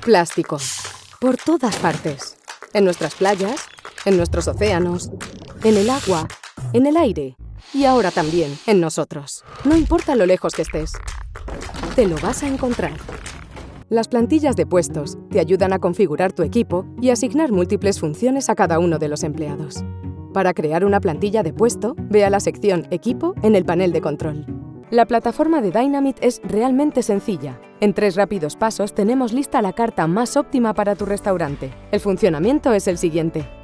Plástico. Por todas partes. En nuestras playas, en nuestros océanos, en el agua, en el aire y ahora también en nosotros. No importa lo lejos que estés, te lo vas a encontrar. Las plantillas de puestos te ayudan a configurar tu equipo y asignar múltiples funciones a cada uno de los empleados. Para crear una plantilla de puesto, ve a la sección Equipo en el panel de control. La plataforma de Dynamit es realmente sencilla. En 3 rápidos pasos tenemos lista la carta más óptima para tu restaurante. El funcionamiento es el siguiente.